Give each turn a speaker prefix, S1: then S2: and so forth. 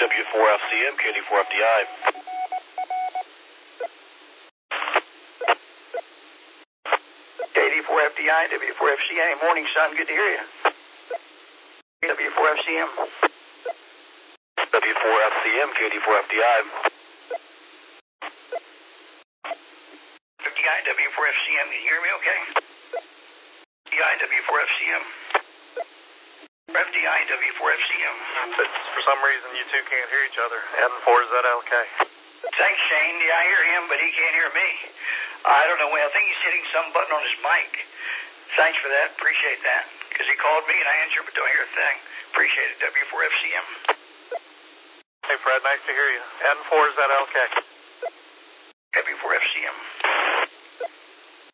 S1: W4FCM, KD4FDI.
S2: KD4FDI, W4FCA. Morning, son. Good to hear you. W4FCM.
S1: W4FCM, KD4FDI.
S2: FDI, W4FCM. Can you hear me okay? FDI, W4FCM. FDI, W4FCM.
S3: But for some reason, you two can't hear each other. N4, is that okay?
S2: Thanks, Shane. Yeah, I hear him, but he can't hear me. I don't know. Well, I think he's hitting some button on his mic. Thanks for that. Appreciate that. Because he called me and I answered, but don't hear a thing. Appreciate it. W4FCM.
S3: Hey, Fred, nice to hear you. N4, is that okay?